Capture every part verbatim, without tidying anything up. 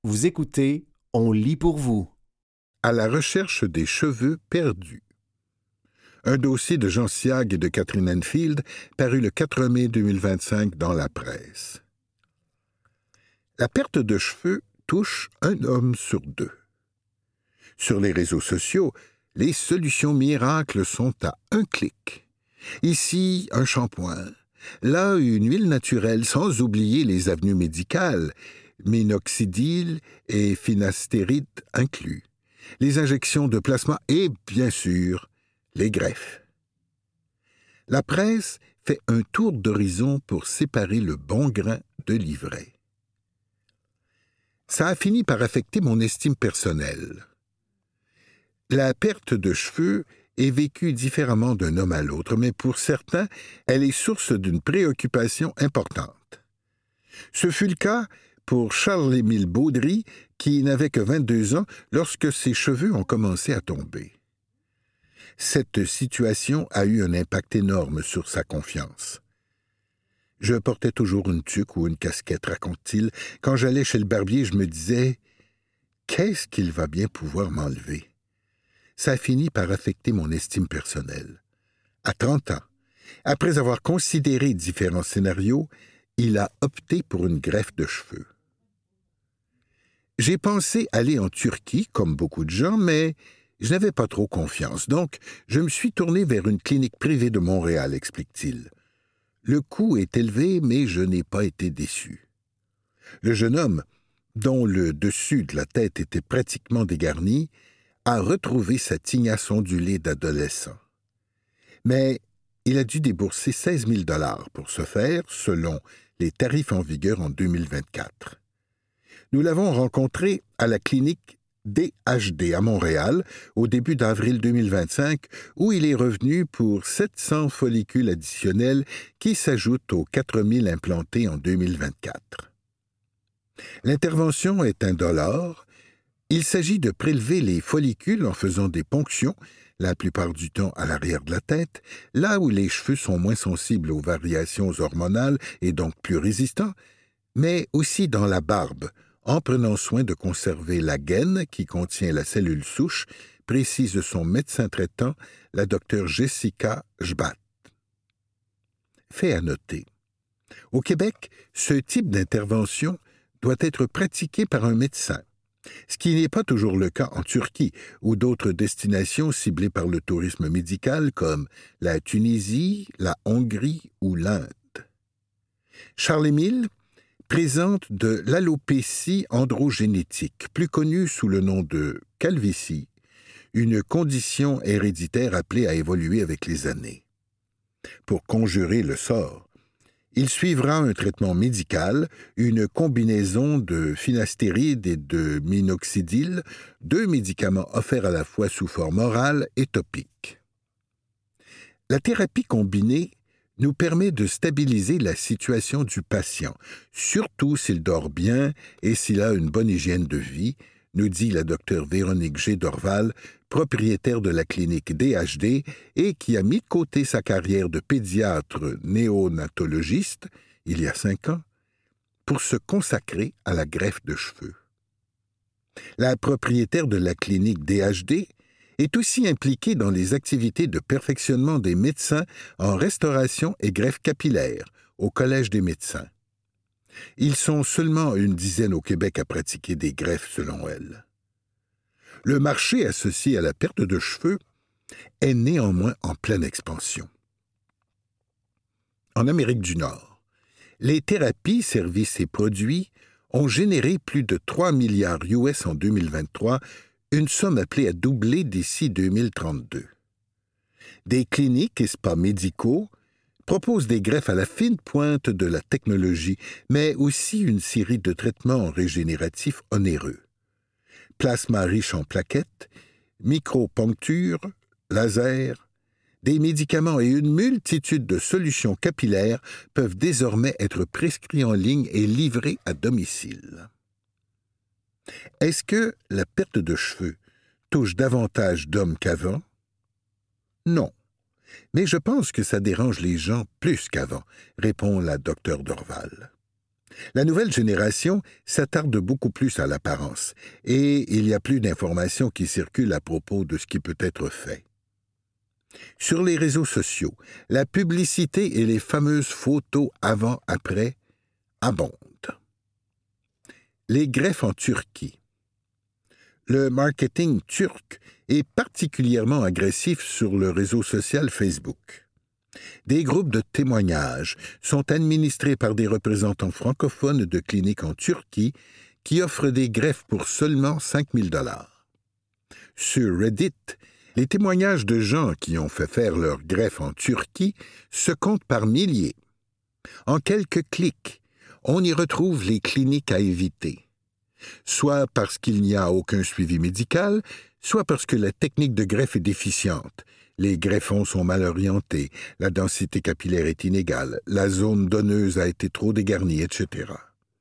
Vous écoutez On lit pour vous. À la recherche des cheveux perdus. Un dossier de Jean Siag et de Catherine Enfield paru le quatre mai deux mille vingt-cinq dans la presse. La perte de cheveux touche un homme sur deux. Sur les réseaux sociaux, les solutions miracles sont à un clic. Ici, un shampoing. Là, une huile naturelle, sans oublier les avenues médicales, minoxidil et finastéride inclus, les injections de plasma et, bien sûr, les greffes. La presse fait un tour d'horizon pour séparer le bon grain de l'ivraie. Ça a fini par affecter mon estime personnelle. La perte de cheveux est vécue différemment d'un homme à l'autre, mais pour certains, elle est source d'une préoccupation importante. Ce fut le cas pour Charles-Émile Baudry, qui n'avait que vingt-deux ans lorsque ses cheveux ont commencé à tomber. Cette situation a eu un impact énorme sur sa confiance. Je portais toujours une tuque ou une casquette, raconte-t-il. Quand j'allais chez le barbier, je me disais « Qu'est-ce qu'il va bien pouvoir m'enlever ?» Ça a fini par affecter mon estime personnelle. À trente ans, après avoir considéré différents scénarios, il a opté pour une greffe de cheveux. J'ai pensé aller en Turquie, comme beaucoup de gens, mais je n'avais pas trop confiance, donc je me suis tourné vers une clinique privée de Montréal, explique-t-il. Le coût est élevé, mais je n'ai pas été déçu. Le jeune homme, dont le dessus de la tête était pratiquement dégarni, a retrouvé sa tignasse ondulée d'adolescent. Mais il a dû débourser seize mille dollars pour ce faire, selon les tarifs en vigueur en deux mille vingt-quatre. Nous l'avons rencontré à la clinique D H D à Montréal au début d'avril deux mille vingt-cinq, où il est revenu pour sept cents follicules additionnels qui s'ajoutent aux quatre mille implantés en deux mille vingt-quatre. L'intervention est indolore. Il s'agit de prélever les follicules en faisant des ponctions, la plupart du temps à l'arrière de la tête, là où les cheveux sont moins sensibles aux variations hormonales et donc plus résistants, mais aussi dans la barbe, en prenant soin de conserver la gaine qui contient la cellule souche, précise son médecin traitant, la docteure Jessica Jbat. Fait à noter. Au Québec, ce type d'intervention doit être pratiqué par un médecin, ce qui n'est pas toujours le cas en Turquie ou d'autres destinations ciblées par le tourisme médical comme la Tunisie, la Hongrie ou l'Inde. Charles-Émile présente de l'alopécie androgénétique, plus connue sous le nom de calvitie, une condition héréditaire appelée à évoluer avec les années. Pour conjurer le sort, il suivra un traitement médical, une combinaison de finastéride et de minoxidil, deux médicaments offerts à la fois sous forme orale et topique. La thérapie combinée nous permet de stabiliser la situation du patient, surtout s'il dort bien et s'il a une bonne hygiène de vie, nous dit la docteure Véronique G. Dorval, propriétaire de la clinique D H D et qui a mis de côté sa carrière de pédiatre néonatologiste, il y a cinq ans, pour se consacrer à la greffe de cheveux. La propriétaire de la clinique D H D est aussi impliquée dans les activités de perfectionnement des médecins en restauration et greffe capillaire au Collège des médecins. Ils sont seulement une dizaine au Québec à pratiquer des greffes, selon elle. Le marché associé à la perte de cheveux est néanmoins en pleine expansion. En Amérique du Nord, les thérapies, services et produits ont généré plus de trois milliards U S en deux mille vingt-trois, une somme appelée à doubler d'ici deux mille trente-deux. Des cliniques et spas médicaux propose des greffes à la fine pointe de la technologie, mais aussi une série de traitements régénératifs onéreux. Plasma riche en plaquettes, microponctures, laser, des médicaments et une multitude de solutions capillaires peuvent désormais être prescrits en ligne et livrés à domicile. Est-ce que la perte de cheveux touche davantage d'hommes qu'avant? Non. Mais je pense que ça dérange les gens plus qu'avant, répond la docteure Dorval. La nouvelle génération s'attarde beaucoup plus à l'apparence et il y a plus d'informations qui circulent à propos de ce qui peut être fait. Sur les réseaux sociaux, la publicité et les fameuses photos avant-après abondent. Les greffes en Turquie. Le marketing turc est particulièrement agressif sur le réseau social Facebook. Des groupes de témoignages sont administrés par des représentants francophones de cliniques en Turquie qui offrent des greffes pour seulement cinq mille dollars. Sur Reddit, les témoignages de gens qui ont fait faire leur greffe en Turquie se comptent par milliers. En quelques clics, on y retrouve les cliniques à éviter, soit parce qu'il n'y a aucun suivi médical, soit parce que la technique de greffe est déficiente. Les greffons sont mal orientés, la densité capillaire est inégale, la zone donneuse a été trop dégarnie, et cetera.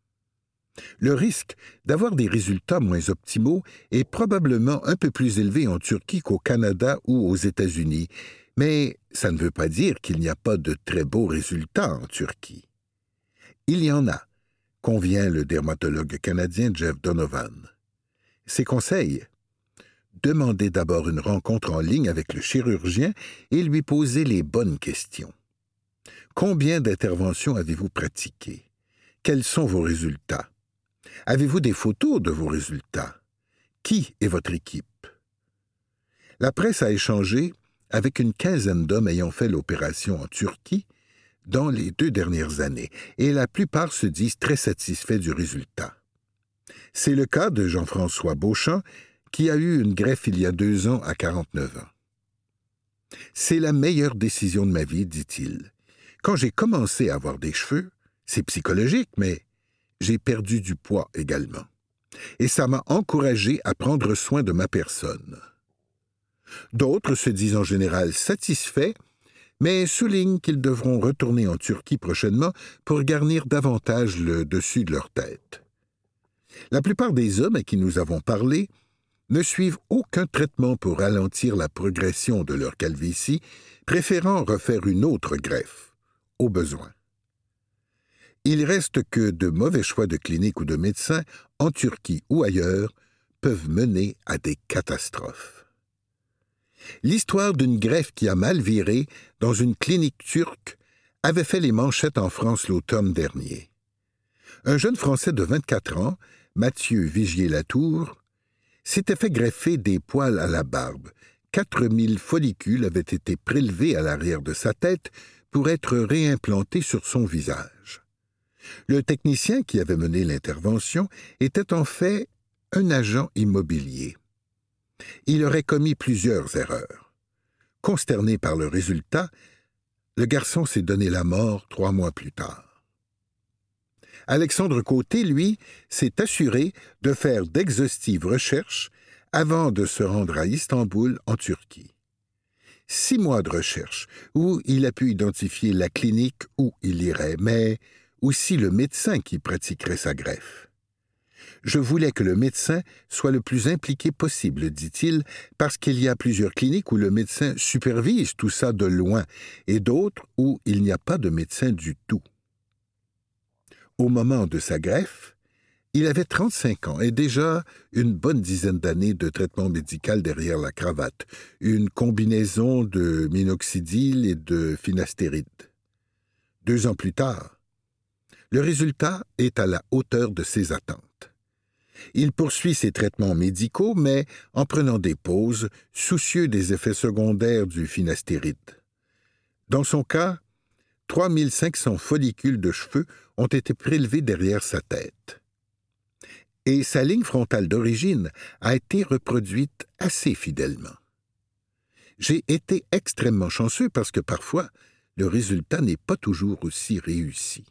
Le risque d'avoir des résultats moins optimaux est probablement un peu plus élevé en Turquie qu'au Canada ou aux États-Unis, mais ça ne veut pas dire qu'il n'y a pas de très beaux résultats en Turquie. Il y en a, convient le dermatologue canadien Jeff Donovan. Ses conseils? Demandez d'abord une rencontre en ligne avec le chirurgien et lui posez les bonnes questions. Combien d'interventions avez-vous pratiquées? Quels sont vos résultats? Avez-vous des photos de vos résultats? Qui est votre équipe? La presse a échangé avec une quinzaine d'hommes ayant fait l'opération en Turquie dans les deux dernières années, et la plupart se disent très satisfaits du résultat. C'est le cas de Jean-François Beauchamp, qui a eu une greffe il y a deux ans à quarante-neuf ans. « C'est la meilleure décision de ma vie, dit-il. Quand j'ai commencé à avoir des cheveux, c'est psychologique, mais j'ai perdu du poids également. Et ça m'a encouragé à prendre soin de ma personne. » D'autres se disent en général satisfaits, mais soulignent qu'ils devront retourner en Turquie prochainement pour garnir davantage le dessus de leur tête. La plupart des hommes à qui nous avons parlé ne suivent aucun traitement pour ralentir la progression de leur calvitie, préférant refaire une autre greffe, au besoin. Il reste que de mauvais choix de cliniques ou de médecins, en Turquie ou ailleurs, peuvent mener à des catastrophes. L'histoire d'une greffe qui a mal viré dans une clinique turque avait fait les manchettes en France l'automne dernier. Un jeune Français de vingt-quatre ans, Mathieu Vigier-Latour, s'était fait greffer des poils à la barbe. quatre mille follicules avaient été prélevés à l'arrière de sa tête pour être réimplantés sur son visage. Le technicien qui avait mené l'intervention était en fait un agent immobilier. Il aurait commis plusieurs erreurs. Consterné par le résultat, le garçon s'est donné la mort trois mois plus tard. Alexandre Côté, lui, s'est assuré de faire d'exhaustives recherches avant de se rendre à Istanbul, en Turquie. Six mois de recherche où il a pu identifier la clinique où il irait, mais aussi le médecin qui pratiquerait sa greffe. Je voulais que le médecin soit le plus impliqué possible, dit-il, parce qu'il y a plusieurs cliniques où le médecin supervise tout ça de loin et d'autres où il n'y a pas de médecin du tout. Au moment de sa greffe, il avait trente-cinq ans et déjà une bonne dizaine d'années de traitement médical derrière la cravate, une combinaison de minoxidil et de finastéride. Deux ans plus tard, le résultat est à la hauteur de ses attentes. Il poursuit ses traitements médicaux, mais en prenant des pauses, soucieux des effets secondaires du finastéride. Dans son cas, trois mille cinq cents follicules de cheveux ont été prélevés derrière sa tête. Et sa ligne frontale d'origine a été reproduite assez fidèlement. J'ai été extrêmement chanceux parce que parfois, le résultat n'est pas toujours aussi réussi.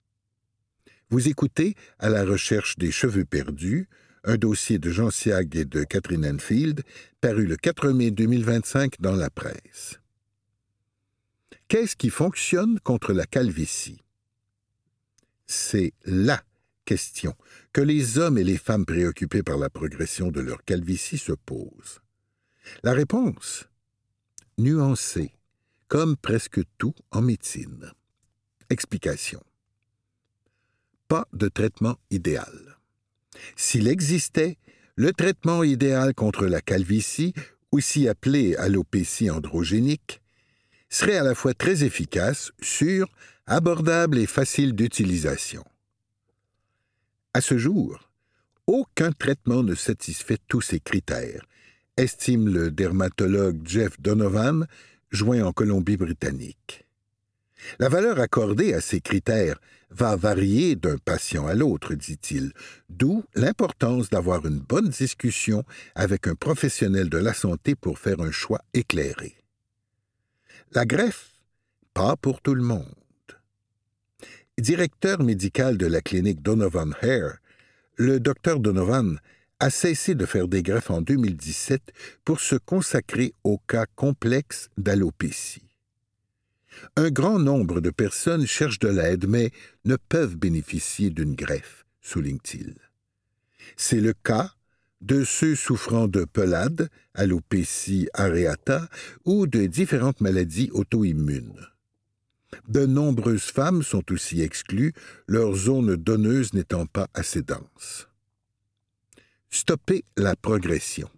Vous écoutez À la recherche des cheveux perdus, un dossier de Jean Siag et de Catherine Enfield, paru le quatre mai deux mille vingt-cinq dans la presse. Qu'est-ce qui fonctionne contre la calvitie? C'est la question que les hommes et les femmes préoccupés par la progression de leur calvitie se posent. La réponse? Nuancée, comme presque tout en médecine. Explication. pas de traitement idéal. S'il existait, le traitement idéal contre la calvitie, aussi appelée alopécie androgénique, serait à la fois très efficace, sûr, abordable et facile d'utilisation. À ce jour, aucun traitement ne satisfait tous ces critères, estime le dermatologue Jeff Donovan, joint en Colombie-Britannique. La valeur accordée à ces critères va varier d'un patient à l'autre, dit-il, d'où l'importance d'avoir une bonne discussion avec un professionnel de la santé pour faire un choix éclairé. La greffe, pas pour tout le monde. Directeur médical de la clinique Donovan Hair, le docteur Donovan a cessé de faire des greffes en deux mille dix-sept pour se consacrer aux cas complexes d'alopécie. Un grand nombre de personnes cherchent de l'aide, mais ne peuvent bénéficier d'une greffe, souligne-t-il. C'est le cas de ceux souffrant de pelade, alopécie areata, ou de différentes maladies auto-immunes. De nombreuses femmes sont aussi exclues, leur zone donneuse n'étant pas assez dense. Stopper la progression.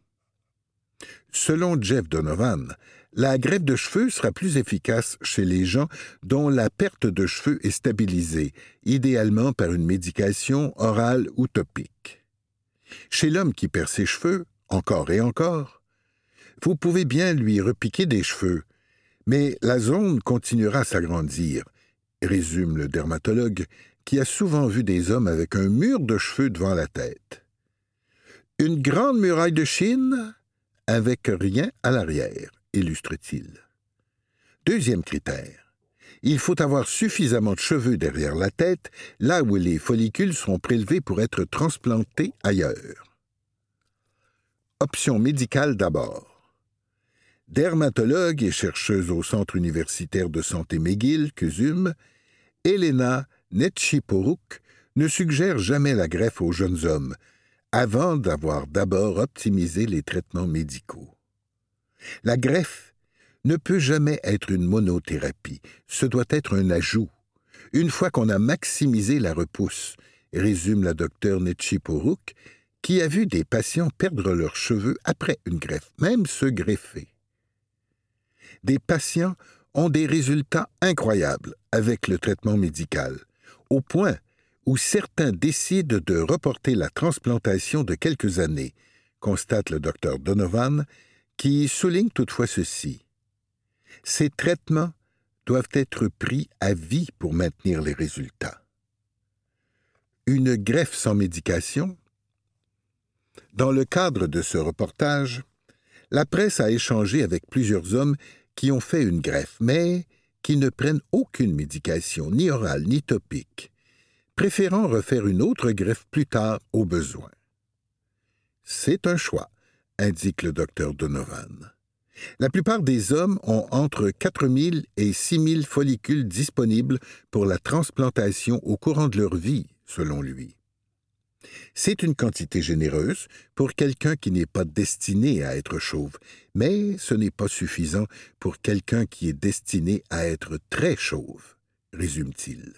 Selon Jeff Donovan, la greffe de cheveux sera plus efficace chez les gens dont la perte de cheveux est stabilisée, idéalement par une médication orale ou topique. Chez l'homme qui perd ses cheveux, encore et encore, vous pouvez bien lui repiquer des cheveux, mais la zone continuera à s'agrandir, résume le dermatologue, qui a souvent vu des hommes avec un mur de cheveux devant la tête. Une grande muraille de Chine avec rien à l'arrière, illustre-t-il. Deuxième critère. Il faut avoir suffisamment de cheveux derrière la tête, là où les follicules seront prélevés pour être transplantés ailleurs. Option médicale d'abord. Dermatologue et chercheuse au Centre universitaire de santé McGill, C U S U M, Elena Nechiporuk ne suggère jamais la greffe aux jeunes hommes, avant d'avoir d'abord optimisé les traitements médicaux. La greffe ne peut jamais être une monothérapie, ce doit être un ajout, une fois qu'on a maximisé la repousse, résume la docteure Nechiporuk, qui a vu des patients perdre leurs cheveux après une greffe, même se greffer. Des patients ont des résultats incroyables avec le traitement médical, au point où certains décident de reporter la transplantation de quelques années, constate le docteur Donovan, qui souligne toutefois ceci. Ces traitements doivent être pris à vie pour maintenir les résultats. Une greffe sans médication? Dans le cadre de ce reportage, la presse a échangé avec plusieurs hommes qui ont fait une greffe, mais qui ne prennent aucune médication, ni orale ni topique, préférant refaire une autre greffe plus tard au besoin. C'est un choix, indique le docteur Donovan. La plupart des hommes ont entre quatre mille et six mille follicules disponibles pour la transplantation au courant de leur vie, selon lui. C'est une quantité généreuse pour quelqu'un qui n'est pas destiné à être chauve, mais ce n'est pas suffisant pour quelqu'un qui est destiné à être très chauve, résume-t-il.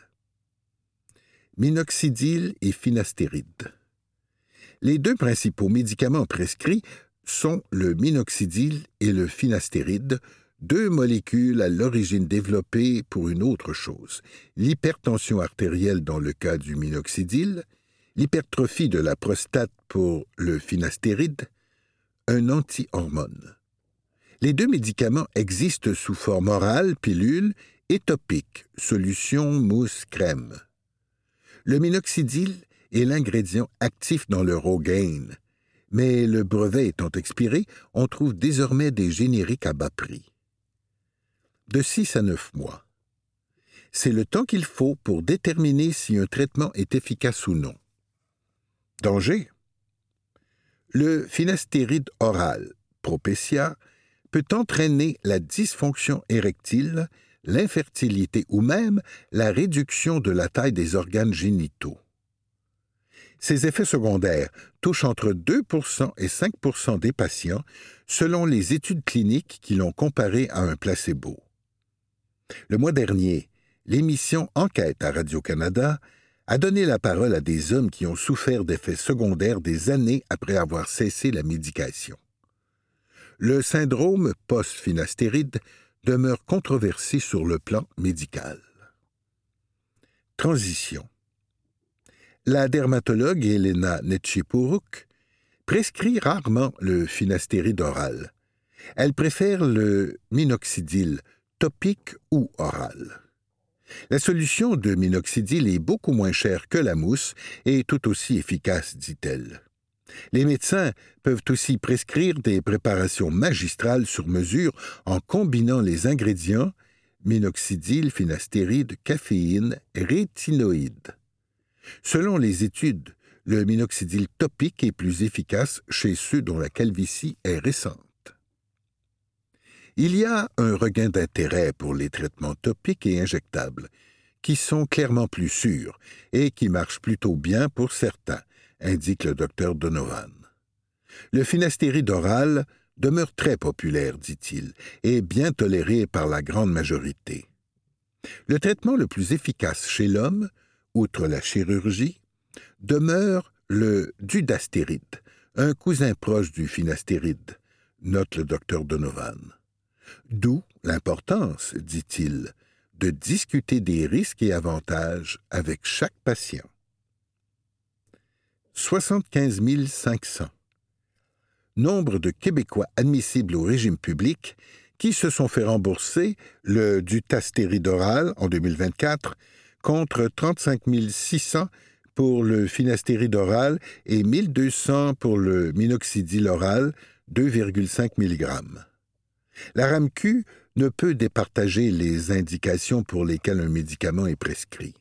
Minoxidil et finastéride. Les deux principaux médicaments prescrits sont le minoxidil et le finastéride, deux molécules à l'origine développées pour une autre chose, l'hypertension artérielle dans le cas du minoxidil, l'hypertrophie de la prostate pour le finastéride, un anti-hormone. Les deux médicaments existent sous forme orale, pilule, et topique, solution, mousse, crème. Le minoxidil est l'ingrédient actif dans le Rogaine, mais le brevet étant expiré, on trouve désormais des génériques à bas prix. De six à neuf mois. C'est le temps qu'il faut pour déterminer si un traitement est efficace ou non. Danger. Le finastéride oral, Propecia, peut entraîner la dysfonction érectile, l'infertilité ou même la réduction de la taille des organes génitaux. Ces effets secondaires touchent entre deux pour cent et cinq pour cent des patients, selon les études cliniques qui l'ont comparé à un placebo. Le mois dernier, l'émission Enquête à Radio-Canada a donné la parole à des hommes qui ont souffert d'effets secondaires des années après avoir cessé la médication. Le syndrome post-finastéride demeure controversé sur le plan médical. Transition. La dermatologue Elena Nechipouruk prescrit rarement le finastéride oral. Elle préfère le minoxidil topique ou oral. La solution de minoxidil est beaucoup moins chère que la mousse et tout aussi efficace, dit-elle. Les médecins peuvent aussi prescrire des préparations magistrales sur mesure en combinant les ingrédients minoxidil, finastéride, caféine, rétinoïde. Selon les études, le minoxidil topique est plus efficace chez ceux dont la calvitie est récente. Il y a un regain d'intérêt pour les traitements topiques et injectables, qui sont clairement plus sûrs et qui marchent plutôt bien pour certains, indique le docteur Donovan. Le finastéride oral demeure très populaire, dit-il, et bien toléré par la grande majorité. Le traitement le plus efficace chez l'homme, outre la chirurgie, demeure le dudastéride, un cousin proche du finastéride, note le docteur Donovan. D'où l'importance, dit-il, de discuter des risques et avantages avec chaque patient. soixante-quinze mille cinq cents. Nombre de Québécois admissibles au régime public qui se sont fait rembourser le dutastéride oral en deux mille vingt-quatre contre trente-cinq mille six cents pour le finastéride oral et mille deux cents pour le minoxidil oral, deux virgule cinq milligrammes. La RAMQ ne peut départager les indications pour lesquelles un médicament est prescrit.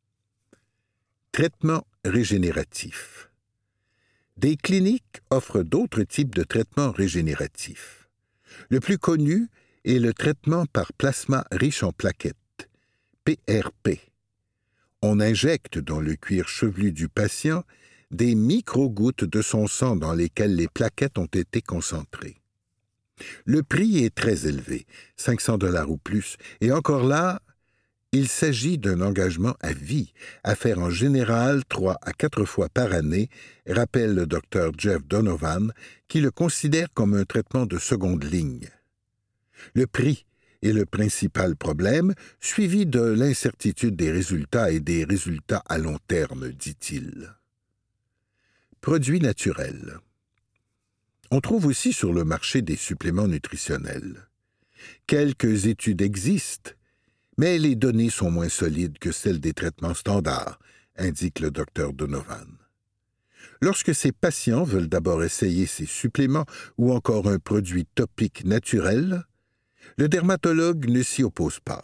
Traitement régénératif. Des cliniques offrent d'autres types de traitements régénératifs. Le plus connu est le traitement par plasma riche en plaquettes, P R P. On injecte dans le cuir chevelu du patient des micro-gouttes de son sang dans lesquelles les plaquettes ont été concentrées. Le prix est très élevé, cinq cents dollars ou plus, et encore là, il s'agit d'un engagement à vie, à faire en général trois à quatre fois par année, rappelle le docteur Jeff Donovan, qui le considère comme un traitement de seconde ligne. Le prix est le principal problème, suivi de l'incertitude des résultats et des résultats à long terme, dit-il. Produits naturels. On trouve aussi sur le marché des suppléments nutritionnels. Quelques études existent, mais les données sont moins solides que celles des traitements standards, indique le docteur Donovan. Lorsque ces patients veulent d'abord essayer ces suppléments ou encore un produit topique naturel, le dermatologue ne s'y oppose pas.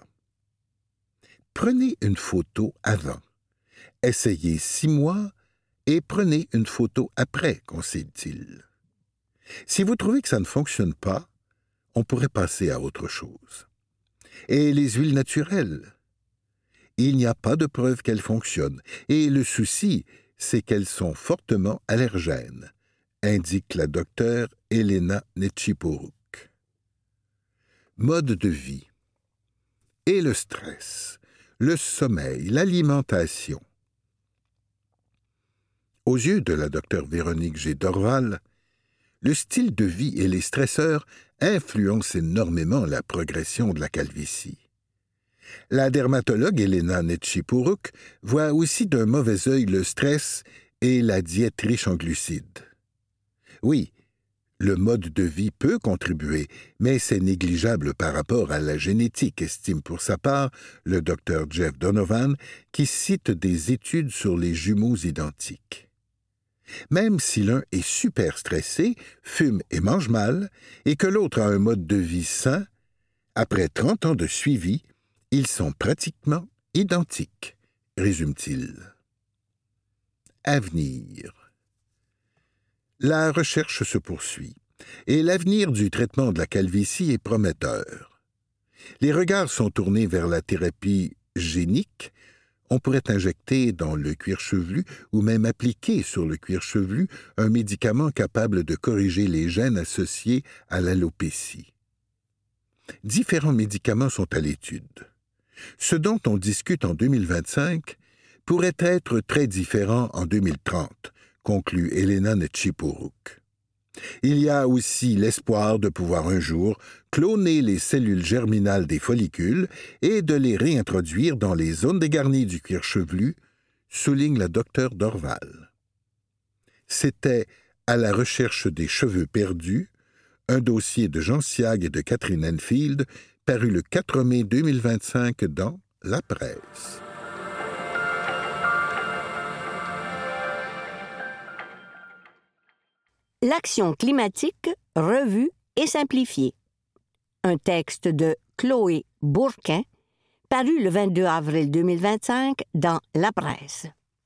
Prenez une photo avant, essayez six mois et prenez une photo après, conseille-t-il. Si vous trouvez que ça ne fonctionne pas, on pourrait passer à autre chose. Et les huiles naturelles? Il n'y a pas de preuve qu'elles fonctionnent, et le souci, c'est qu'elles sont fortement allergènes, indique la docteure Elena Nechipouruk. Mode de vie. Et le stress, le sommeil, l'alimentation. Aux yeux de la docteure Véronique G. Dorval, le style de vie et les stresseurs influencent énormément la progression de la calvitie. La dermatologue Elena Nechipouruk voit aussi d'un mauvais œil le stress et la diète riche en glucides. Oui, le mode de vie peut contribuer, mais c'est négligeable par rapport à la génétique, estime pour sa part le docteur Jeff Donovan, qui cite des études sur les jumeaux identiques. Même si l'un est super stressé, fume et mange mal, et que l'autre a un mode de vie sain, après trente ans de suivi, ils sont pratiquement identiques, résume-t-il. Avenir. La recherche se poursuit, et l'avenir du traitement de la calvitie est prometteur. Les regards sont tournés vers la thérapie génique. On pourrait injecter dans le cuir chevelu ou même appliquer sur le cuir chevelu un médicament capable de corriger les gènes associés à l'alopécie. Différents médicaments sont à l'étude. Ce dont on discute en deux mille vingt-cinq pourrait être très différent en deux mille trente, conclut Elena Netchipourouk. Il y a aussi l'espoir de pouvoir un jour cloner les cellules germinales des follicules et de les réintroduire dans les zones dégarnies du cuir chevelu, souligne la docteure Dorval. C'était « À la recherche des cheveux perdus », un dossier de Jean Siag et de Catherine Enfield, paru le quatre mai deux mille vingt-cinq dans La Presse. L'action climatique revue et simplifiée. Un texte de Chloé Bourquin, paru le vingt-deux avril deux mille vingt-cinq dans La Presse.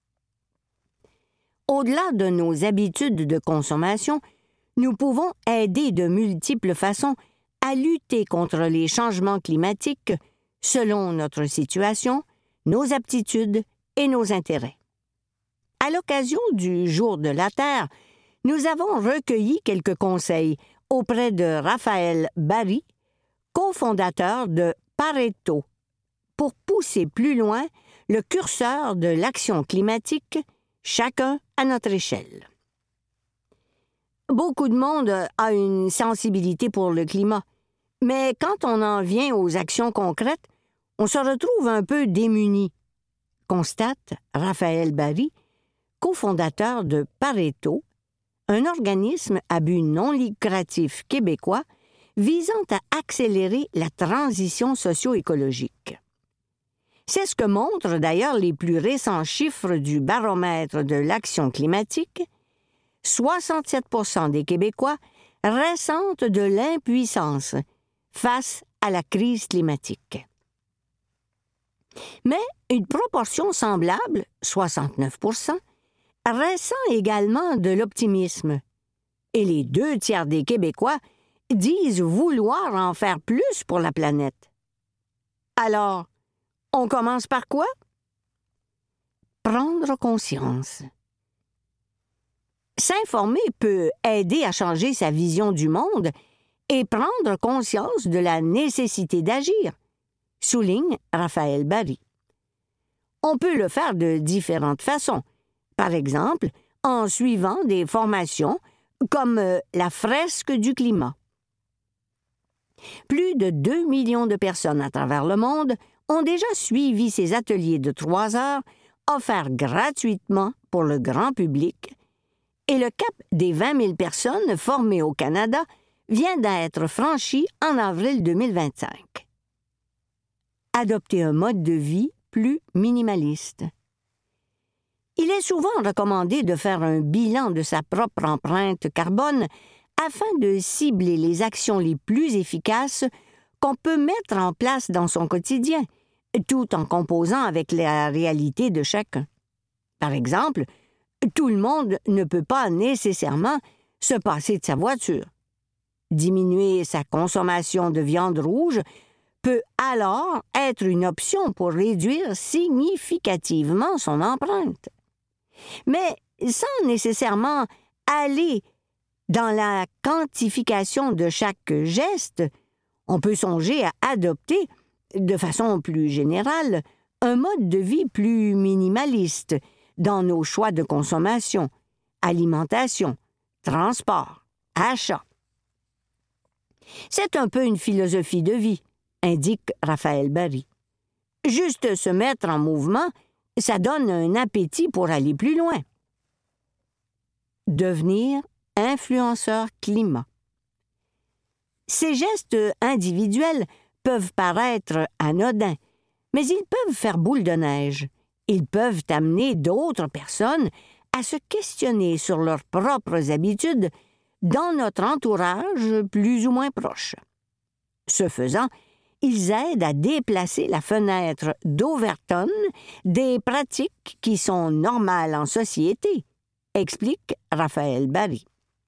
Au-delà de nos habitudes de consommation, nous pouvons aider de multiples façons à lutter contre les changements climatiques selon notre situation, nos aptitudes et nos intérêts. À l'occasion du Jour de la Terre, nous avons recueilli quelques conseils auprès de Raphaël Barry, cofondateur de Pareto, pour pousser plus loin le curseur de l'action climatique, chacun à notre échelle. Beaucoup de monde a une sensibilité pour le climat, mais quand on en vient aux actions concrètes, on se retrouve un peu démuni, constate Raphaël Barry, cofondateur de Pareto, un organisme à but non lucratif québécois visant à accélérer la transition socio-écologique. C'est ce que montrent d'ailleurs les plus récents chiffres du baromètre de l'action climatique. soixante-sept pour cent des Québécois ressentent de l'impuissance face à la crise climatique. Mais une proportion semblable, soixante-neuf pour cent, ressent également de l'optimisme. Et les deux tiers des Québécois disent vouloir en faire plus pour la planète. Alors, on commence par quoi? Prendre conscience. S'informer peut aider à changer sa vision du monde et prendre conscience de la nécessité d'agir, souligne Raphaël Barry. On peut le faire de différentes façons. Par exemple, en suivant des formations comme euh, la fresque du climat. Plus de deux millions de personnes à travers le monde ont déjà suivi ces ateliers de trois heures offerts gratuitement pour le grand public et le cap des vingt mille personnes formées au Canada vient d'être franchi en avril deux mille vingt-cinq. Adopter un mode de vie plus minimaliste. Il est souvent recommandé de faire un bilan de sa propre empreinte carbone afin de cibler les actions les plus efficaces qu'on peut mettre en place dans son quotidien, tout en composant avec la réalité de chacun. Par exemple, tout le monde ne peut pas nécessairement se passer de sa voiture. Diminuer sa consommation de viande rouge peut alors être une option pour réduire significativement son empreinte. Mais sans nécessairement aller dans la quantification de chaque geste, on peut songer à adopter, de façon plus générale, un mode de vie plus minimaliste dans nos choix de consommation, alimentation, transport, achat. C'est un peu une philosophie de vie, indique Raphaël Barry. Juste se mettre en mouvement, ça donne un appétit pour aller plus loin. Devenir influenceur climat. Ces gestes individuels peuvent paraître anodins, mais ils peuvent faire boule de neige. Ils peuvent amener d'autres personnes à se questionner sur leurs propres habitudes dans notre entourage plus ou moins proche. Ce faisant, ils aident à déplacer la fenêtre d'Overton des pratiques qui sont normales en société, explique Raphaël Barry.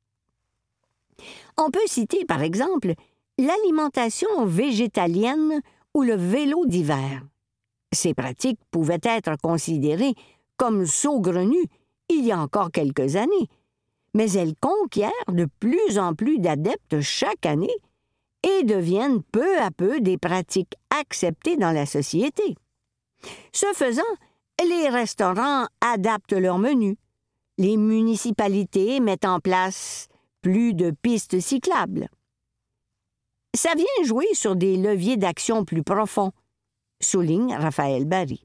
On peut citer, par exemple, l'alimentation végétalienne ou le vélo d'hiver. Ces pratiques pouvaient être considérées comme saugrenues il y a encore quelques années, mais elles conquièrent de plus en plus d'adeptes chaque année et deviennent peu à peu des pratiques acceptées dans la société. Ce faisant, les Les restaurants adaptent leurs menus. Les municipalités mettent en place plus de pistes cyclables. Ça vient jouer sur des leviers d'action plus profonds, souligne Raphaël Barry.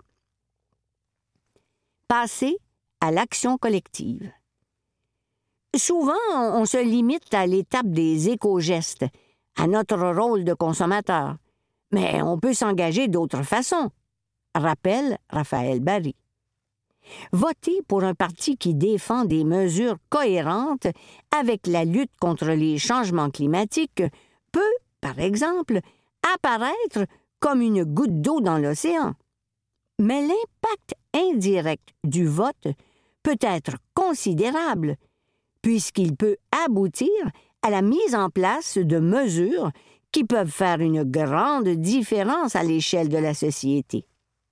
Passer à l'action collective. Souvent, on se limite à l'étape des éco-gestes, à notre rôle de consommateur, mais on peut s'engager d'autres façons, rappelle Raphaël Barry. Voter pour un parti qui défend des mesures cohérentes avec la lutte contre les changements climatiques peut, par exemple, apparaître comme une goutte d'eau dans l'océan. Mais l'impact indirect du vote peut être considérable, puisqu'il peut aboutir à la mise en place de mesures qui peuvent faire une grande différence à l'échelle de la société.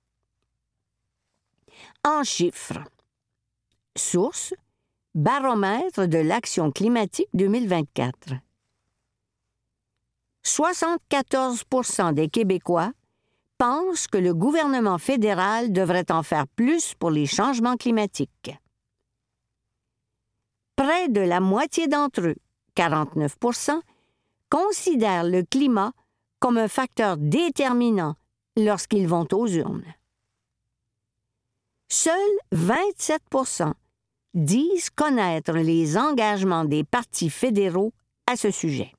En chiffres. Source: Baromètre de l'action climatique deux mille vingt-quatre. soixante-quatorze pour cent des Québécois pensent que le gouvernement fédéral devrait en faire plus pour les changements climatiques. Près de la moitié d'entre eux, quarante-neuf pour cent, considèrent le climat comme un facteur déterminant lorsqu'ils vont aux urnes. Seuls vingt-sept pour cent disent connaître les engagements des partis fédéraux à ce sujet.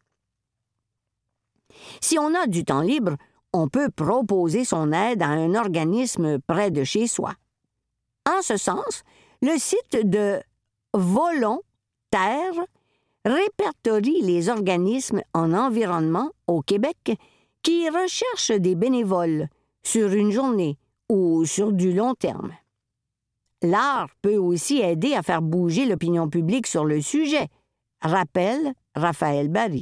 Si on a du temps libre, on peut proposer son aide à un organisme près de chez soi. En ce sens, le site de Volontaire répertorie les organismes en environnement au Québec qui recherchent des bénévoles sur une journée ou sur du long terme. L'art peut aussi aider à faire bouger l'opinion publique sur le sujet, rappelle Raphaël Barry.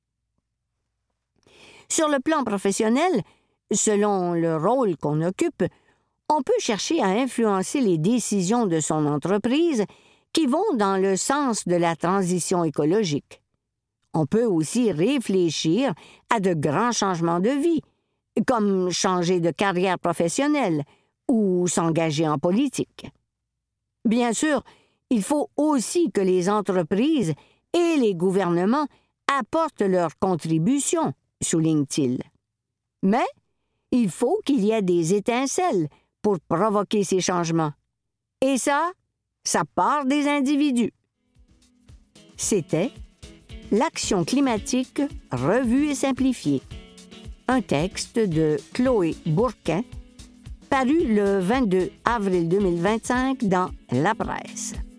Sur le plan professionnel, selon le rôle qu'on occupe, on peut chercher à influencer les décisions de son entreprise qui vont dans le sens de la transition écologique. On peut aussi réfléchir à de grands changements de vie, comme changer de carrière professionnelle ou s'engager en politique. Bien sûr, il faut aussi que les entreprises et les gouvernements apportent leur contribution, souligne-t-il. Mais il faut qu'il y ait des étincelles pour provoquer ces changements. Et ça, ça part des individus. C'était L'action climatique, revue et simplifiée. Un texte de Chloé Bourquin, paru le vingt-deux avril deux mille vingt-cinq dans La Presse.